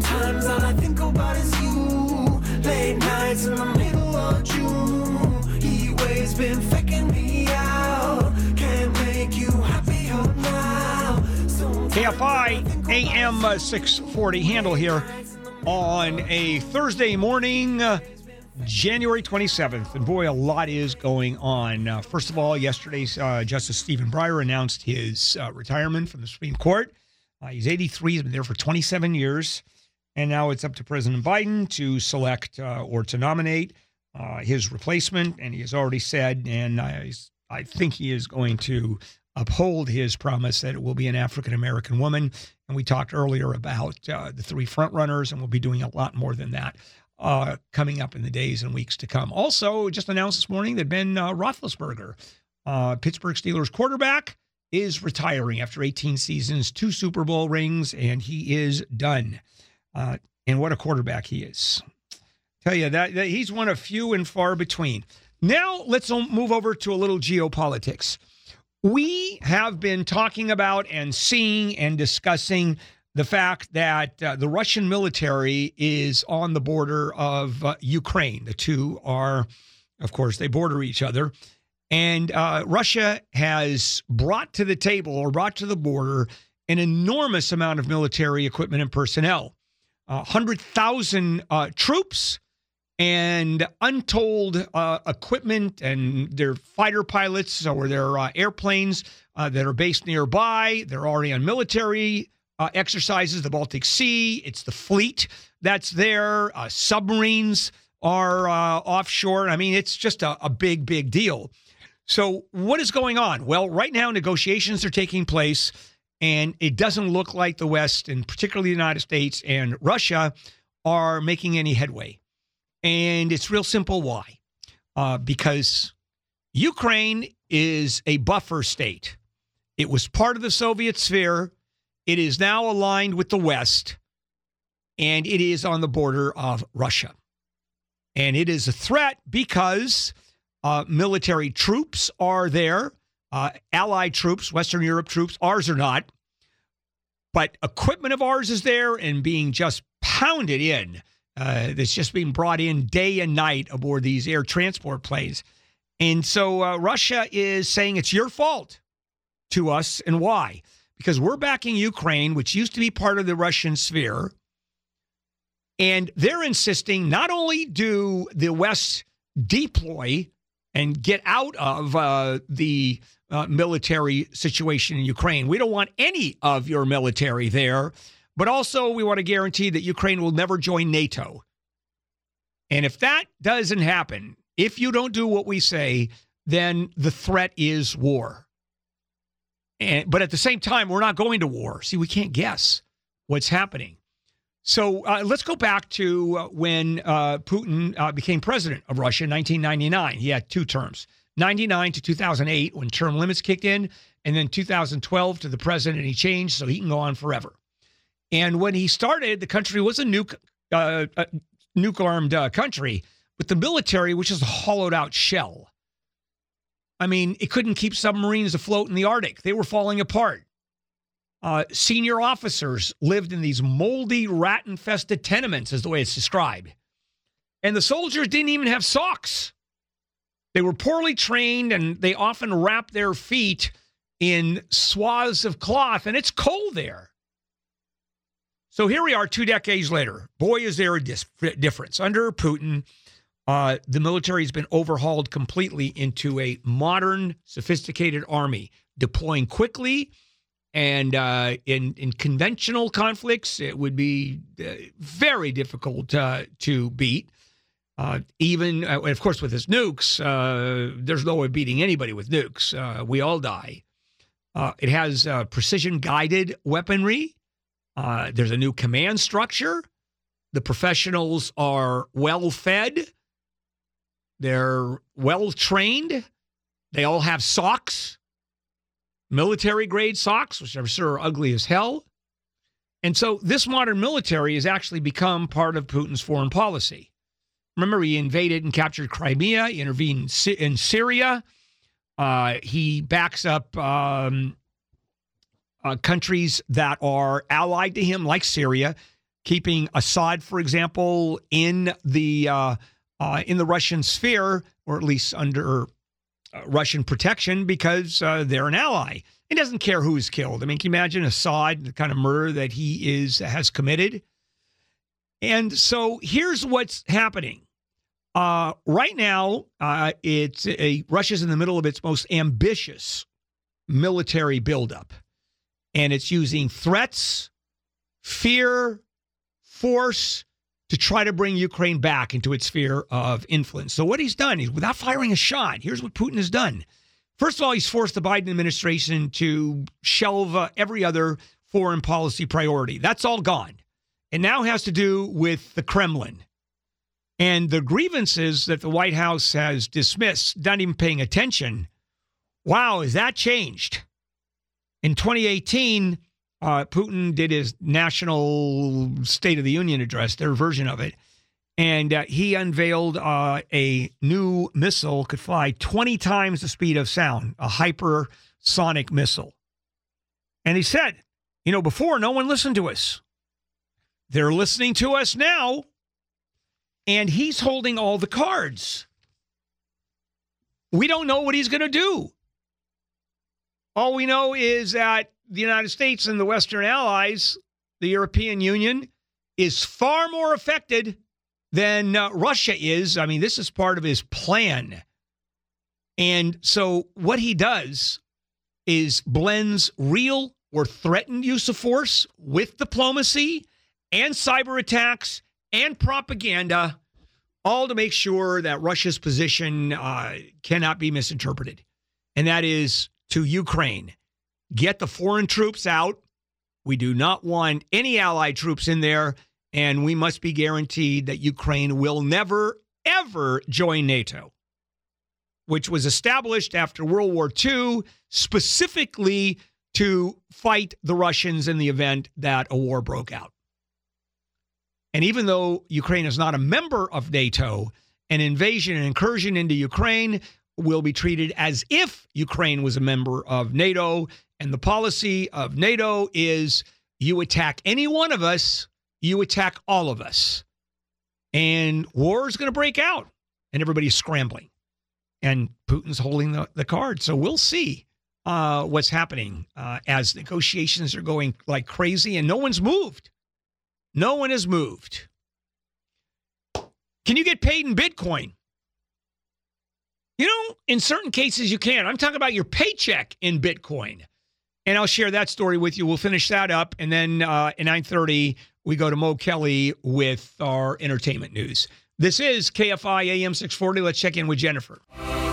Sometimes all I think about is you. Late nights in the middle of June. He waves been faking me out. Can't make you happier now. KFI AM 640 Handle here on a Thursday morning, January 27th. And boy, a lot is going on. First of all, yesterday, Justice Stephen Breyer announced his retirement from the Supreme Court. He's 83. He's been there for 27 years. And now it's up to President Biden to select or to nominate his replacement. And he has already said, and I think he is going to uphold his promise that it will be an African-American woman. And we talked earlier about the three frontrunners, and we'll be doing a lot more than that coming up in the days and weeks to come. Also, just announced this morning that Ben Roethlisberger, Pittsburgh Steelers quarterback, is retiring after 18 seasons, 2 Super Bowl rings, and he is done. And what a quarterback he is. Tell you that he's one of few and far between. Now let's move over to a little geopolitics. We have been talking about and seeing and discussing the fact that the Russian military is on the border of Ukraine. The two are, of course, they border each other. And Russia has brought to the table or brought to the border an enormous amount of military equipment and personnel. 100,000 troops and untold equipment and their fighter pilots or their airplanes that are based nearby. They're already on military exercises, the Baltic Sea. It's the fleet that's there. Submarines are offshore. I mean, it's just a big, big deal. So what is going on? Well, right now negotiations are taking place, and it doesn't look like the West, and particularly the United States and Russia, are making any headway. And it's real simple why. Because Ukraine is a buffer state. It was part of the Soviet sphere. It is now aligned with the West, and it is on the border of Russia. And it is a threat because military troops are there, Allied troops, Western Europe troops. Ours are not. But equipment of ours is there and being just pounded in. That's just being brought in day and night aboard these air transport planes. And so Russia is saying it's your fault to us. And why? Because we're backing Ukraine, which used to be part of the Russian sphere. And they're insisting not only do the West deploy and get out of the military situation in Ukraine. We don't want any of your military there. But also, we want to guarantee that Ukraine will never join NATO. And if that doesn't happen, if you don't do what we say, then the threat is war. But at the same time, we're not going to war. See, we can't guess what's happening. So let's go back to when Putin became president of Russia in 1999. He had 2 terms, 99 to 2008 when term limits kicked in, and then 2012 to the president, he changed so he can go on forever. And when he started, the country was a nuke-armed country, but the military was just a hollowed-out shell. I mean, it couldn't keep submarines afloat in the Arctic. They were falling apart. Senior officers lived in these moldy, rat-infested tenements, is the way it's described. And the soldiers didn't even have socks. They were poorly trained, and they often wrapped their feet in swaths of cloth, and it's cold there. So here we are 2 decades later. Boy, is there a difference. Under Putin, the military has been overhauled completely into a modern, sophisticated army, deploying quickly. And in conventional conflicts, it would be very difficult to beat. Even, of course, with his nukes, there's no way of beating anybody with nukes. We all die. It has precision-guided weaponry. There's a new command structure. The professionals are well-fed. They're well-trained. They all have socks, military-grade socks, which I'm sure are ugly as hell. And so this modern military has actually become part of Putin's foreign policy. Remember, he invaded and captured Crimea. He intervened in Syria. He backs up countries that are allied to him, like Syria. keeping Assad, for example, in the Russian sphere, or at least under Russian protection, because they're an ally. He doesn't care who's killed. I mean, can you imagine Assad, the kind of murder that he has committed? And so here's what's happening. Right now, Russia's in the middle of its most ambitious military buildup. And it's using threats, fear, force to try to bring Ukraine back into its sphere of influence. So what he's done is, without firing a shot, here's what Putin has done. First of all, he's forced the Biden administration to shelve every other foreign policy priority. That's all gone. It now has to do with the Kremlin. And the grievances that the White House has dismissed, not even paying attention, wow, has that changed? In 2018, Putin did his national State of the Union address, their version of it, and he unveiled a new missile could fly 20 times the speed of sound, a hypersonic missile. And he said, before, no one listened to us. They're listening to us now, and he's holding all the cards. We don't know what he's going to do. All we know is that the United States and the Western allies, the European Union, is far more affected than Russia is. I mean, this is part of his plan. And so what he does is blends real or threatened use of force with diplomacy and cyber attacks and propaganda, all to make sure that Russia's position cannot be misinterpreted. And that is to Ukraine. Get the foreign troops out. We do not want any allied troops in there, and we must be guaranteed that Ukraine will never, ever join NATO, which was established after World War II specifically to fight the Russians in the event that a war broke out. And even though Ukraine is not a member of NATO, an invasion and incursion into Ukraine will be treated as if Ukraine was a member of NATO. And the policy of NATO is you attack any one of us, you attack all of us. And war is going to break out and everybody's scrambling. And Putin's holding the card. So we'll see what's happening as negotiations are going like crazy and no one's moved. No one has moved. Can you get paid in Bitcoin? In certain cases you can. I'm talking about your paycheck in Bitcoin. And I'll share that story with you. We'll finish that up. And then at 9:30, we go to Mo Kelly with our entertainment news. This is KFI AM 640. Let's check in with Jennifer.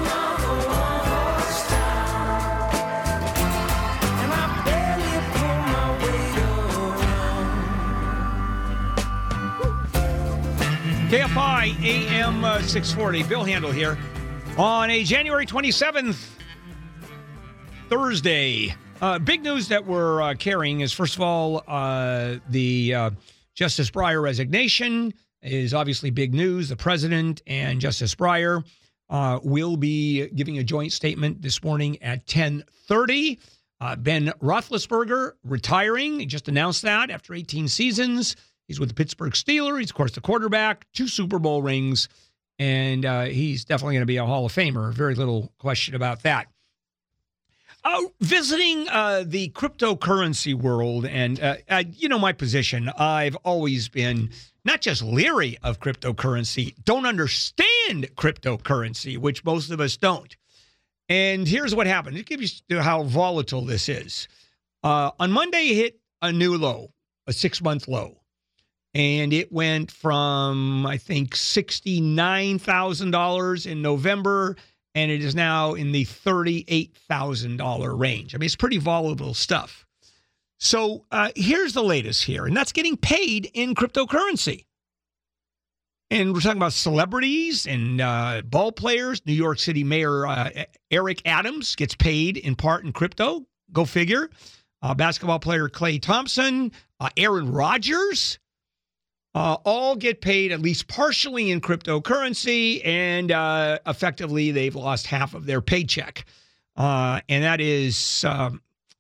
KFI AM 640. Bill Handel here on a January 27th, Thursday. Big news that we're carrying is, first of all, the Justice Breyer resignation is obviously big news. The president and Justice Breyer will be giving a joint statement this morning at 10:30. Ben Roethlisberger retiring. He just announced that after 18 seasons. He's with the Pittsburgh Steelers. He's, of course, the quarterback, 2 Super Bowl rings, and he's definitely going to be a Hall of Famer. Very little question about that. Visiting the cryptocurrency world, and my position, I've always been not just leery of cryptocurrency, don't understand cryptocurrency, which most of us don't. And here's what happened. It gives you how volatile this is. On Monday, it hit a new low, a 6-month low. And it went from, I think, $69,000 in November, and it is now in the $38,000 range. I mean, it's pretty volatile stuff. So here's the latest here, and that's getting paid in cryptocurrency. And we're talking about celebrities and ball players. New York City Mayor Eric Adams gets paid in part in crypto. Go figure. Basketball player Klay Thompson, Aaron Rodgers, all get paid at least partially in cryptocurrency, and effectively they've lost half of their paycheck. And that is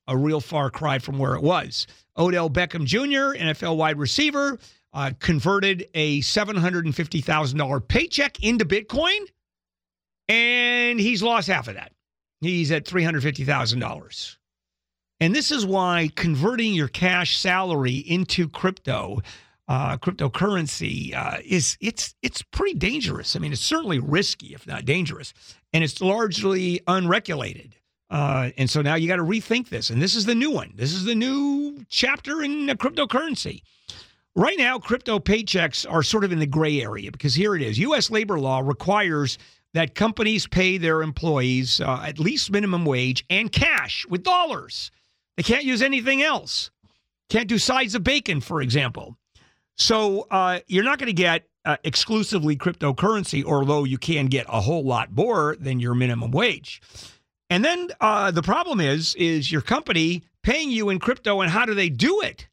a real far cry from where it was. Odell Beckham Jr., NFL wide receiver, converted a $750,000 paycheck into Bitcoin, and he's lost half of that. He's at $350,000. And this is why converting your cash salary into cryptocurrency, it's pretty dangerous. I mean, it's certainly risky, if not dangerous, and it's largely unregulated. And so now you got to rethink this. And this is the new one. This is the new chapter in cryptocurrency. Right now, crypto paychecks are sort of in the gray area because here it is. U.S. labor law requires that companies pay their employees at least minimum wage and cash with dollars. They can't use anything else. Can't do sides of bacon, for example. So you're not going to get exclusively cryptocurrency, although you can get a whole lot more than your minimum wage. And then the problem is your company paying you in crypto, and how do they do it?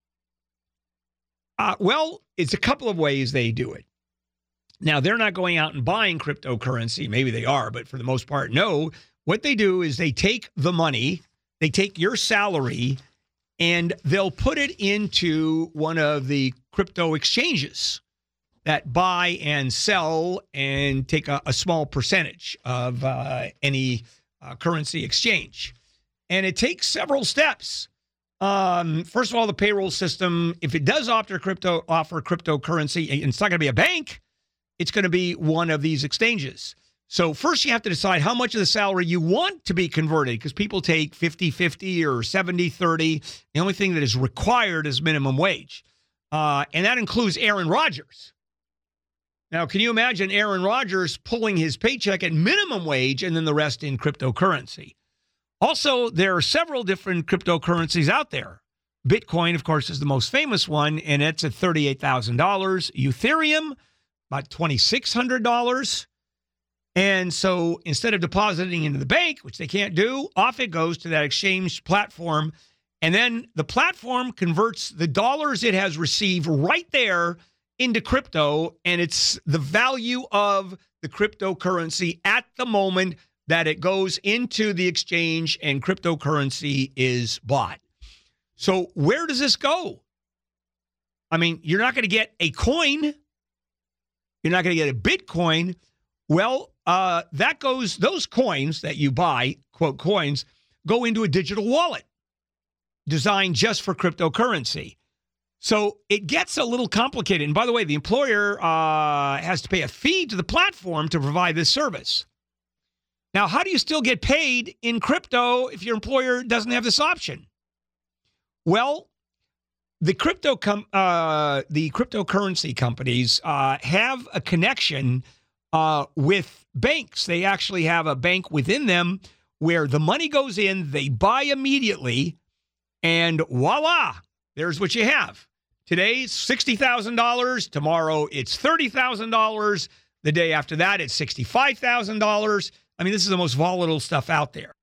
Well, it's a couple of ways they do it. Now, they're not going out and buying cryptocurrency. Maybe they are, but for the most part, no. What they do is they take the money, they take your salary, and they'll put it into one of the crypto exchanges that buy and sell and take a small percentage of any currency exchange. And it takes several steps. First of all, the payroll system, if it does offer cryptocurrency, and it's not going to be a bank, it's going to be one of these exchanges. So first you have to decide how much of the salary you want to be converted, because people take 50-50 or 70-30. The only thing that is required is minimum wage. And that includes Aaron Rodgers. Now, can you imagine Aaron Rodgers pulling his paycheck at minimum wage and then the rest in cryptocurrency? Also, there are several different cryptocurrencies out there. Bitcoin, of course, is the most famous one, and it's at $38,000. Ethereum, about $2,600. And so instead of depositing into the bank, which they can't do, off it goes to that exchange platform. And then the platform converts the dollars it has received right there into crypto. And it's the value of the cryptocurrency at the moment that it goes into the exchange and cryptocurrency is bought. So where does this go? I mean, you're not going to get a coin. You're not going to get a Bitcoin. Well, those coins that you buy, quote coins, go into a digital wallet designed just for cryptocurrency. So it gets a little complicated. And by the way, the employer has to pay a fee to the platform to provide this service. Now, how do you still get paid in crypto if your employer doesn't have this option? Well, the cryptocurrency companies have a connection with banks. They actually have a bank within them where the money goes in, they buy immediately, and voila, there's what you have. Today, it's $60,000. Tomorrow, it's $30,000. The day after that, it's $65,000. I mean, this is the most volatile stuff out there.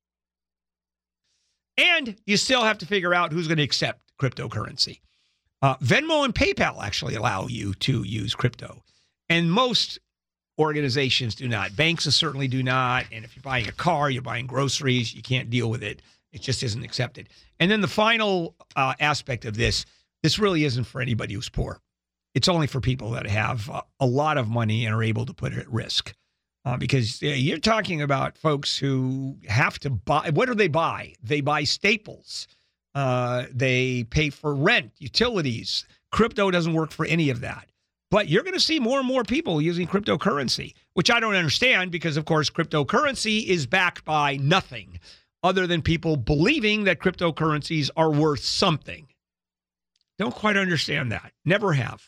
And you still have to figure out who's going to accept cryptocurrency. Venmo and PayPal actually allow you to use crypto. And most organizations do not. Banks certainly do not. And if you're buying a car, you're buying groceries, you can't deal with it. It just isn't accepted. And then the final aspect of this really isn't for anybody who's poor. It's only for people that have a lot of money and are able to put it at risk. Because you're talking about folks who have to buy. What do they buy? They buy staples. They pay for rent, utilities. Crypto doesn't work for any of that. But you're going to see more and more people using cryptocurrency, which I don't understand because, of course, cryptocurrency is backed by nothing other than people believing that cryptocurrencies are worth something. Don't quite understand that. Never have.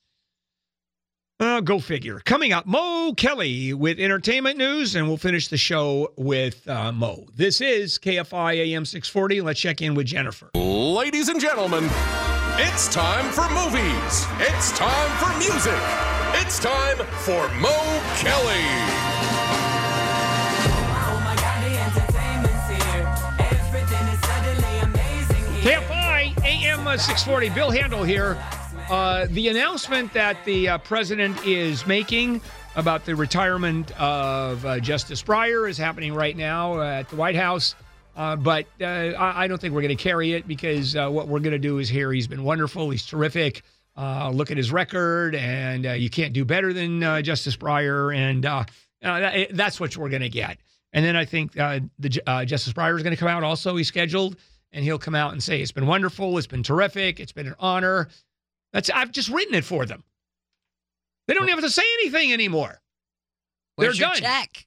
Go figure. Coming up, Mo Kelly with entertainment news, and we'll finish the show with Mo. This is KFI AM 640. Let's check in with Jennifer. Ladies and gentlemen, it's time for movies. It's time for music. It's time for Mo Kelly. Oh my God, the entertainment's here. Everything is suddenly amazing here. KFI AM 640. Bill Handel here. The announcement that the president is making about the retirement of Justice Breyer is happening right now at the White House. But I don't think we're going to carry it because what we're going to do is hear he's been wonderful. He's terrific. Look at his record, and you can't do better than Justice Breyer. And that's what we're going to get. And then I think Justice Breyer is going to come out also. He's scheduled, and he'll come out and say, it's been wonderful. It's been terrific. It's been an honor. I've just written it for them. They don't have to say anything anymore. Where's They're your done. check?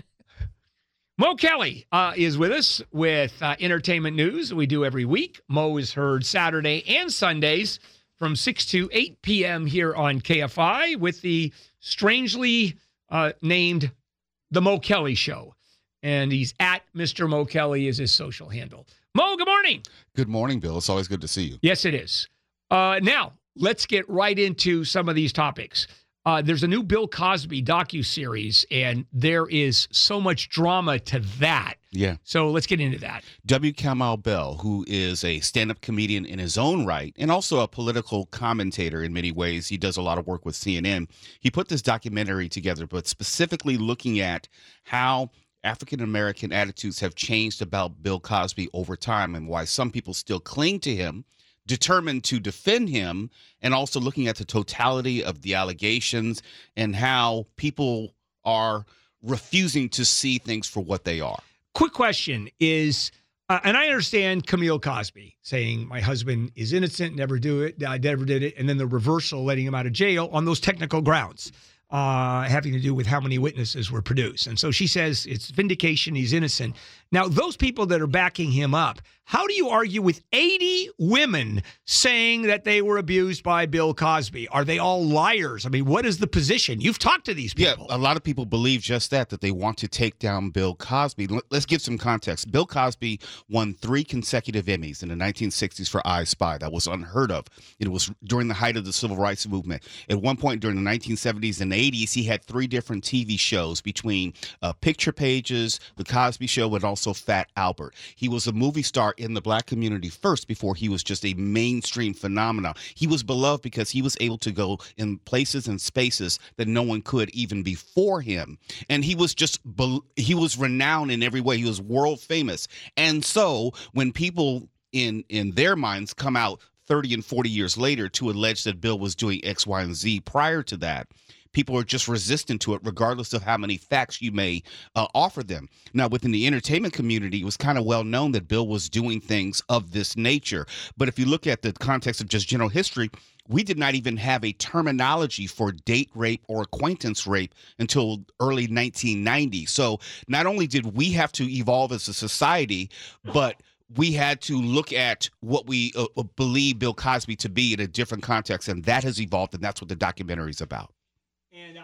Mo Kelly is with us with entertainment news we do every week. Mo is heard Saturday and Sundays from 6 to 8 p.m. here on KFI with the strangely named The Mo Kelly Show. And he's at Mr. Mo Kelly is his social handle. Mo, good morning. Good morning, Bill. It's always good to see you. Yes, it is. Now, let's get right into some of these topics. There's a new Bill Cosby docuseries, and there is so much drama to that. Yeah. So let's get into that. W. Kamau Bell, who is a stand-up comedian in his own right and also a political commentator in many ways. He does a lot of work with CNN. He put this documentary together, but specifically looking at how African-American attitudes have changed about Bill Cosby over time and why some people still cling to him, determined to defend him, and also looking at the totality of the allegations and how people are refusing to see things for what they are. Quick question is, and I understand Camille Cosby saying my husband is innocent, never did it, and then the reversal, letting him out of jail on those technical grounds. Having to do with how many witnesses were produced. And so she says it's vindication, he's innocent. Now, those people that are backing him up, how do you argue with 80 women saying that they were abused by Bill Cosby? Are they all liars? I mean, what is the position? You've talked to these people. Yeah, a lot of people believe just that they want to take down Bill Cosby. Let's give some context. Bill Cosby won 3 consecutive Emmys in the 1960s for I Spy. That was unheard of. It was during the height of the civil rights movement. At one point during the 1970s and 80s, he had 3 different TV shows between Picture Pages, The Cosby Show, and also Fat Albert. He was a movie star in the black community first before he was just a mainstream phenomenon. He was beloved because he was able to go in places and spaces that no one could even before him. And he was he was renowned in every way. He was world famous. And so when people in their minds come out 30 and 40 years later to allege that Bill was doing X, Y, and Z prior to that, people are just resistant to it, regardless of how many facts you may offer them. Now, within the entertainment community, it was kind of well known that Bill was doing things of this nature. But if you look at the context of just general history, we did not even have a terminology for date rape or acquaintance rape until early 1990. So not only did we have to evolve as a society, but we had to look at what we believe Bill Cosby to be in a different context, and that has evolved, and that's what the documentary is about. And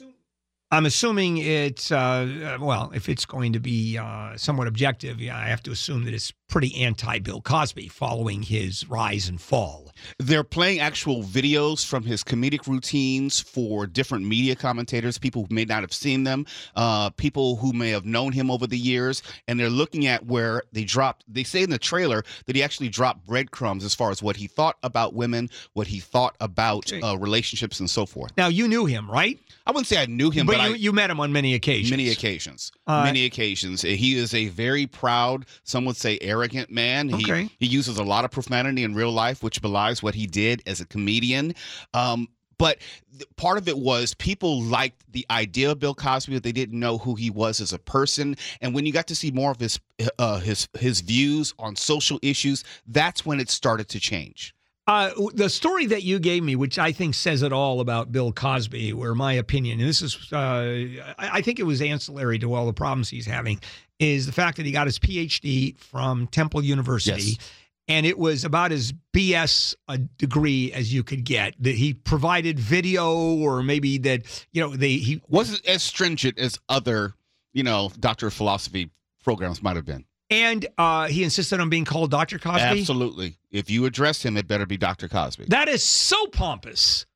I'm assuming it's, well, if it's going to be somewhat objective, yeah, I have to assume that it's pretty anti-Bill Cosby following his rise and fall. They're playing actual videos from his comedic routines for different media commentators, people who may not have seen them, people who may have known him over the years, and they're looking at where they say in the trailer that he actually dropped breadcrumbs as far as what he thought about women, what he thought about relationships and so forth. Now, you knew him, right? I wouldn't say I knew him, but you met him on many occasions. Many occasions. He is a very proud, some would say arrogant man. Okay. He uses a lot of profanity in real life, which belies what he did as a comedian. But part of it was people liked the idea of Bill Cosby, but they didn't know who he was as a person. And when you got to see more of his views on social issues, that's when it started to change. The story that you gave me, which I think says it all about Bill Cosby, where my opinion, and this is, I think it was ancillary to all the problems he's having, is the fact that he got his PhD from Temple University. Yes. And it was about as BS a degree as you could get. That he provided video, or maybe that, he wasn't as stringent as other, Doctor of Philosophy programs might have been. And he insisted on being called Dr. Cosby? Absolutely. If you address him, it better be Dr. Cosby. That is so pompous.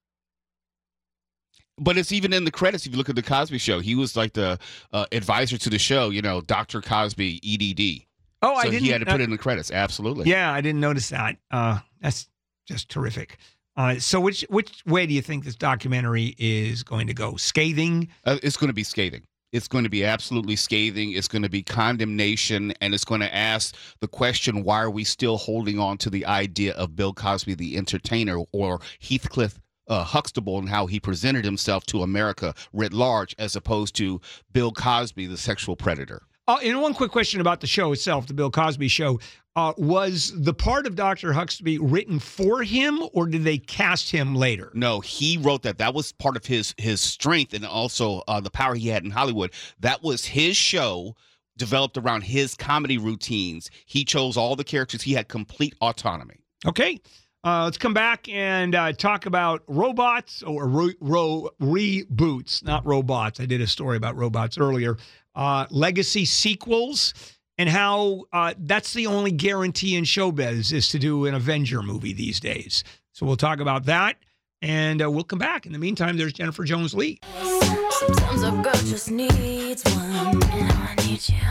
But it's even in the credits. If you look at The Cosby Show, he was like the advisor to the show, Dr. Cosby, EDD. Oh, so I didn't. He had to put it in the credits. Absolutely. Yeah, I didn't notice that. That's just terrific. So which way do you think this documentary is going to go? Scathing? It's going to be scathing. It's going to be absolutely scathing. It's going to be condemnation, and it's going to ask the question, why are we still holding on to the idea of Bill Cosby, the entertainer, or Heathcliff Huxtable and how he presented himself to America writ large, as opposed to Bill Cosby, the sexual predator? And one quick question about the show itself, the Bill Cosby Show. Was the part of Dr. Huxtable written for him, or did they cast him later? No, he wrote that. That was part of his strength, and also the power he had in Hollywood. That was his show, developed around his comedy routines. He chose all the characters. He had complete autonomy. Okay. Let's come back and talk about robots, or reboots, not robots. I did a story about robots earlier. Legacy sequels, and how that's the only guarantee in showbiz is to do an Avenger movie these days. So we'll talk about that, and we'll come back. In the meantime, there's Jennifer Jones-Lee. Sometimes a girl just needs one, and I need you.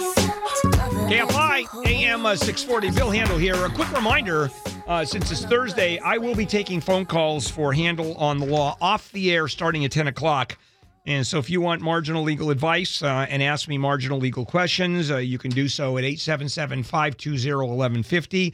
KFI, AM 640, Bill Handel here. A quick reminder, since it's Thursday, I will be taking phone calls for Handel on the Law off the air starting at 10 o'clock. And so if you want marginal legal advice and ask me marginal legal questions, you can do so at 877-520-1150,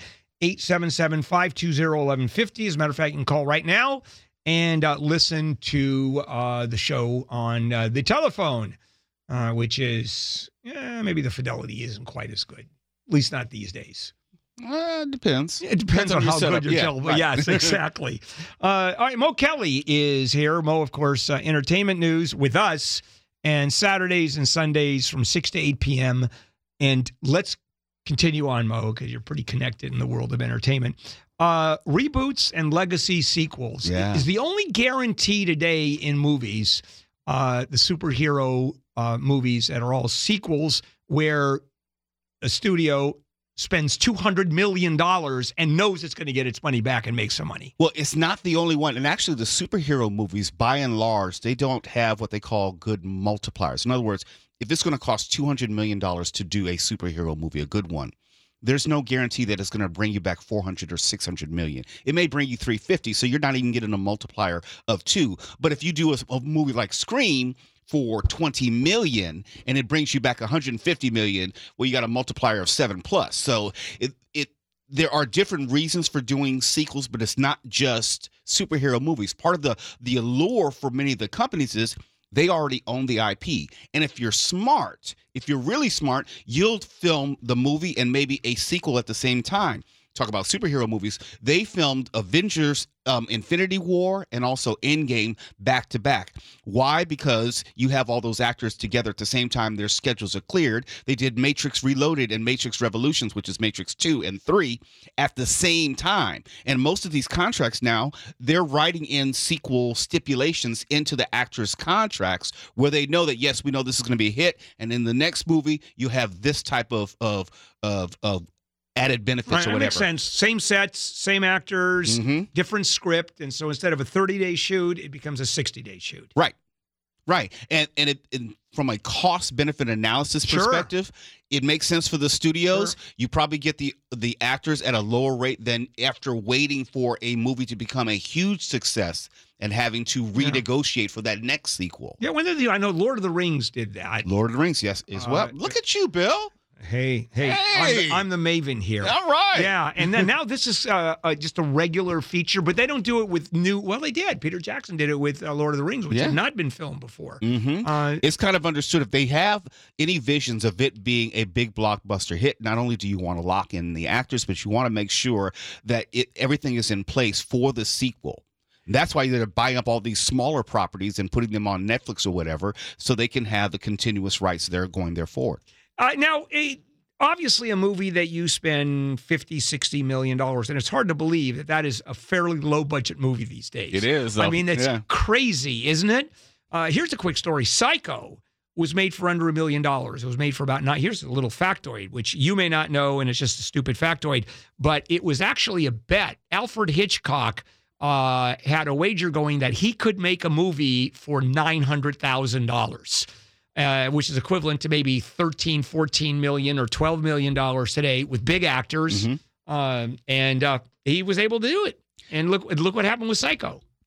877-520-1150. As a matter of fact, you can call right now and listen to the show on the telephone, which is, maybe the fidelity isn't quite as good, at least not these days. It depends. It depends on how good your telephone. Right. Yes, exactly. All right, Mo Kelly is here. Mo, of course, entertainment news with us, and Saturdays and Sundays from 6 to 8 p.m. And let's continue on, Mo, because you're pretty connected in the world of entertainment. Reboots and legacy sequels is the only guarantee today in movies, the superhero movies that are all sequels, where a studio spends $200 million and knows it's going to get its money back and make some money. Well, it's not the only one. And actually, the superhero movies, by and large, they don't have what they call good multipliers. In other words, if it's going to cost $200 million to do a superhero movie, a good one, there's no guarantee that it's going to bring you back 400 or 600 million. It may bring you 350, so you're not even getting a multiplier of 2. But if you do a movie like Scream for 20 million and it brings you back 150 million, well, you got a multiplier of 7+. So there are different reasons for doing sequels, but it's not just superhero movies. Part of the allure for many of the companies is they already own the IP. And if you're smart, if you're really smart, you'll film the movie and maybe a sequel at the same time. Talk about superhero movies. They filmed Avengers, Infinity War, and also Endgame back to back. Why? Because you have all those actors together at the same time. Their schedules are cleared. They did Matrix Reloaded and Matrix Revolutions, which is Matrix 2 and 3, at the same time. And most of these contracts now, they're writing in sequel stipulations into the actors' contracts where they know that, yes, we know this is going to be a hit, and in the next movie, you have this type of added benefits or whatever. That makes sense. Same sets, same actors, different script, and so instead of a 30-day shoot, it becomes a 60-day shoot. Right. And from a cost-benefit analysis perspective, it makes sense for the studios. Sure. You probably get the actors at a lower rate than after waiting for a movie to become a huge success and having to renegotiate for that next sequel. Yeah, I know Lord of the Rings did that. Lord of the Rings, yes, as well. Look at you, Bill. Hey. I'm the maven here. All right. Yeah, and then now this is just a regular feature, but they don't do it with well, they did. Peter Jackson did it with Lord of the Rings, which had not been filmed before. It's kind of understood. If they have any visions of it being a big blockbuster hit, not only do you want to lock in the actors, but you want to make sure that everything is in place for the sequel. That's why they're buying up all these smaller properties and putting them on Netflix or whatever, so they can have the continuous rights they're going there forward. Now, obviously a movie that you spend $50, $60 million, and it's hard to believe that is a fairly low-budget movie these days. It is. I mean, it's crazy, isn't it? Here's a quick story. Psycho was made for under $1 million. It was made for about here's a little factoid, which you may not know, and it's just a stupid factoid, but it was actually a bet. Alfred Hitchcock had a wager going that he could make a movie for $900,000. Which is equivalent to maybe $13, $14 million or $12 million today with big actors. And he was able to do it. And look what happened with Psycho.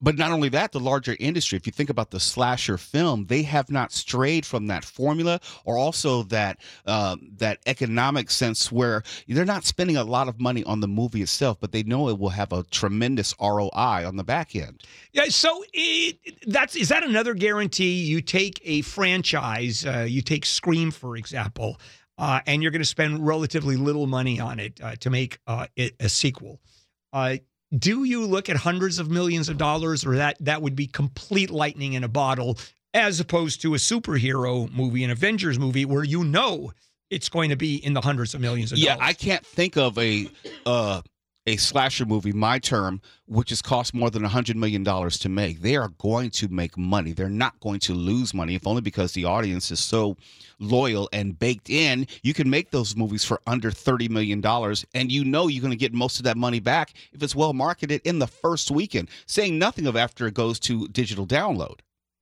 But not only that, the larger industry, if you think about the slasher film, they have not strayed from that formula, or also that that economic sense where they're not spending a lot of money on the movie itself, but they know it will have a tremendous ROI on the back end. Yeah, so is that another guarantee? You take a franchise, you take Scream, for example, and you're going to spend relatively little money on it to make it a sequel. Do you look at hundreds of millions of dollars, or that would be complete lightning in a bottle, as opposed to a superhero movie, an Avengers movie, where you know it's going to be in the hundreds of millions of dollars? Yeah, I can't think of a slasher movie, my term, which has cost more than $100 million to make. They are going to make money. They're not going to lose money, if only because the audience is so loyal and baked in. You can make those movies for under $30 million, and you know you're going to get most of that money back if it's well marketed in the first weekend, saying nothing of after it goes to digital download.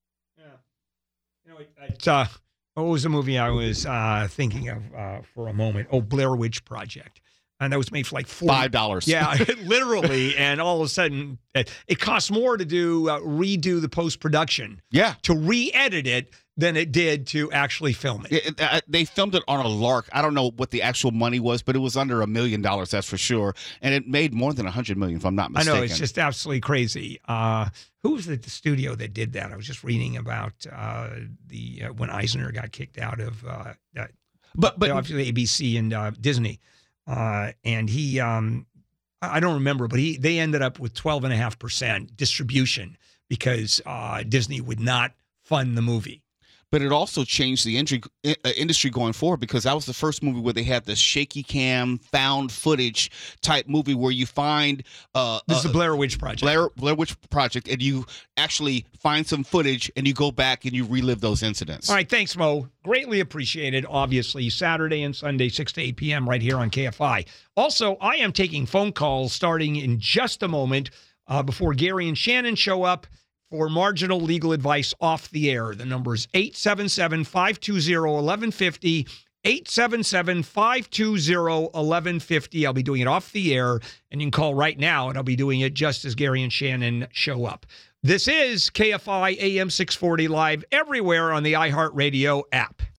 Yeah. What was the movie I was thinking of for a moment? Oh, Blair Witch Project. And that was made for like $5. Yeah, literally. And all of a sudden, it costs more to redo the post-production. Yeah. To re-edit it than it did to actually film it. They filmed it on a lark. I don't know what the actual money was, but it was under $1 million, that's for sure. And it made more than $100 million, if I'm not mistaken. I know, it's just absolutely crazy. Who was the studio that did that? I was just reading about when Eisner got kicked out of but obviously ABC and Disney. And he, I don't remember, but they ended up with 12.5% distribution because Disney would not fund the movie. But it also changed the industry going forward, because that was the first movie where they had the shaky cam, found footage type movie where you find this is the Blair Witch Project. Blair Witch Project, and you actually find some footage and you go back and you relive those incidents. All right, thanks, Mo. Greatly appreciated. Obviously, Saturday and Sunday, 6 to 8 p.m. right here on KFI. Also, I am taking phone calls starting in just a moment before Gary and Shannon show up for marginal legal advice off the air. The number is 877-520-1150, 877-520-1150. I'll be doing it off the air, and you can call right now, and I'll be doing it just as Gary and Shannon show up. This is KFI AM 640 live everywhere on the iHeartRadio app.